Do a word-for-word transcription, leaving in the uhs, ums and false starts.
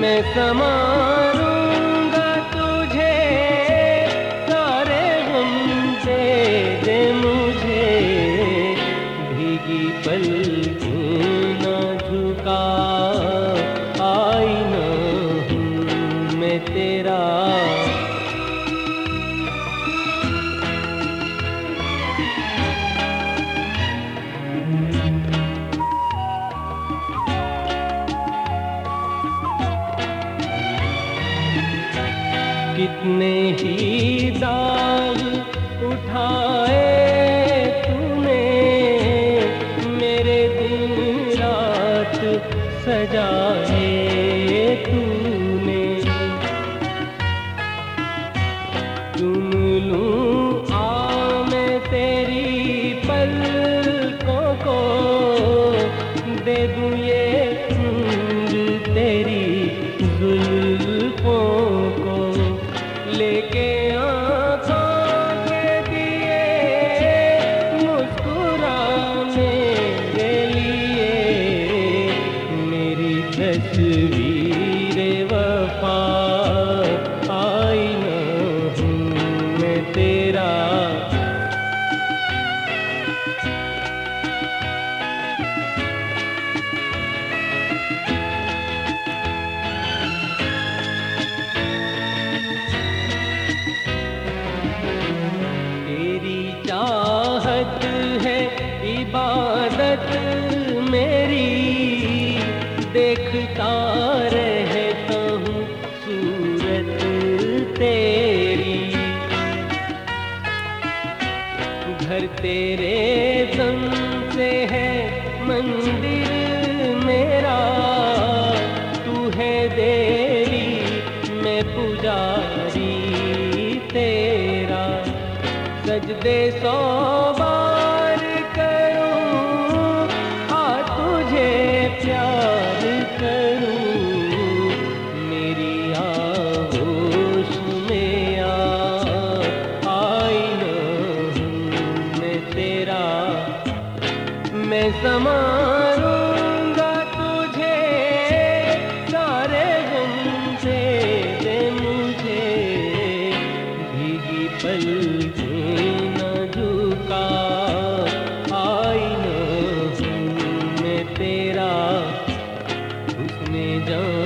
मैं संवारूंगा तुझे, सारे गम दे दे मुझे, भीगी पलकों ना झुका, आईना हूँ मैं तेरा। कितने ही दाग उठाए तूने, मेरे दिन रात सजाए तूने। चुम लूं आ मैं तेरी पलकों को, दे दूं ये उम्र तेरी जुल्फों को, लेके आँखों के दिए मुस्कुरा मेरे लिए, मेरी तस्वीर वफा, आईना हूँ मैं तेरा। चाहत है इबादत मेरी, देखता रहता हूँ सूरत तेरी। घर तेरे दम से है मंदिर मेरा, तू है देवी मैं पुजारी तेरा। सजदे सौ बार करूं, आ तुझे प्यार करूं, मेरी आगोश में आ, आईना हूँ मैं तेरा। मैं संवारूंगा तुझे, सारे गम दे दे मुझे, भीगी पलकों आईना हूँ मैं तेरा। उसने जान